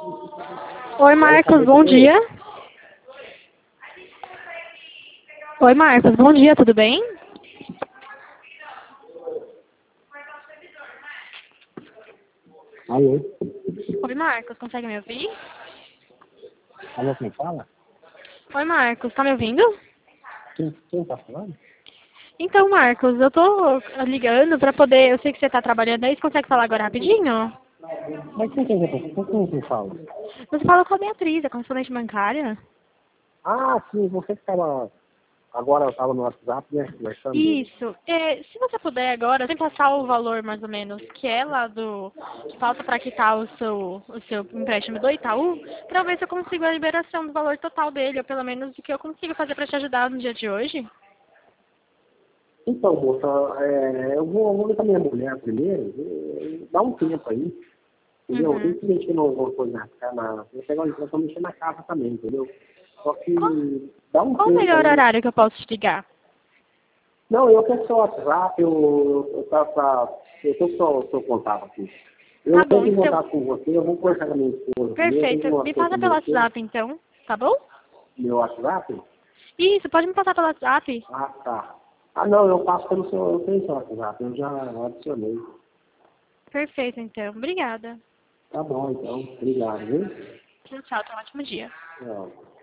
Oi, Marcos, bom dia. Oi, Marcos, bom dia, tudo bem? Alô? Oi, Marcos, consegue me ouvir? Alô, quem fala? Oi, Marcos, tá me ouvindo? Quem tá falando? Então, Marcos, eu tô ligando pra poder... Eu sei que você tá trabalhando aí, você consegue falar agora rapidinho? Mas quem fala? Você fala com a Beatriz, a correspondente bancária? Ah, sim, você que tava... Agora eu tava no WhatsApp, né, conversando. Isso. Se você puder agora, tem que passar o valor mais ou menos que é lá do que falta para quitar o seu empréstimo do Itaú, para ver se eu consigo a liberação do valor total dele, ou pelo menos o que eu consigo fazer para te ajudar no dia de hoje. Então, moça, eu vou ver com a minha mulher primeiro, dá um tempo aí, entendeu? Tem Uhum. que mexer no coisa eu pegar uma pra mexer na casa também, entendeu? Só Qual, que dá um qual o tempo melhor aí. horário que eu posso te ligar? Não, eu quero seu WhatsApp, eu tô com o seu contato aqui. Eu Tá bom, entro em então. contato com você, eu vou conversar com a minha esposa primeiro, tem Perfeito. uma Me coisa passa com pelo você, WhatsApp então, tá bom? meu WhatsApp. Isso, pode me passar pelo WhatsApp. Ah, tá. Ah, não, eu passo pelo seu, eu tenho seu WhatsApp, eu já adicionei. Perfeito, então. Obrigada. Tá bom, então. Obrigado, viu? Tchau, tchau. Tenha um ótimo dia. Tchau.